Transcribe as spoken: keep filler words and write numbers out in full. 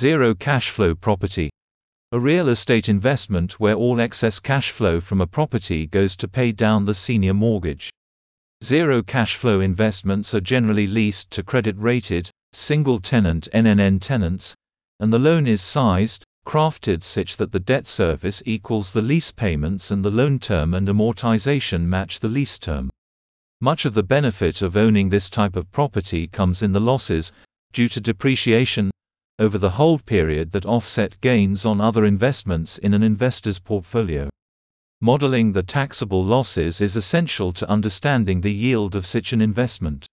Zero cash flow property. A real estate investment where all excess cash flow from a property goes to pay down the senior mortgage. Zero cash flow investments are generally leased to credit-rated, single-tenant N N N tenants, and the loan is sized, crafted such that the debt service equals the lease payments and the loan term and amortization match the lease term. Much of the benefit of owning this type of property comes in the losses, due to depreciation, over the hold period that offset gains on other investments in an investor's portfolio. Modeling the taxable losses is essential to understanding the yield of such an investment.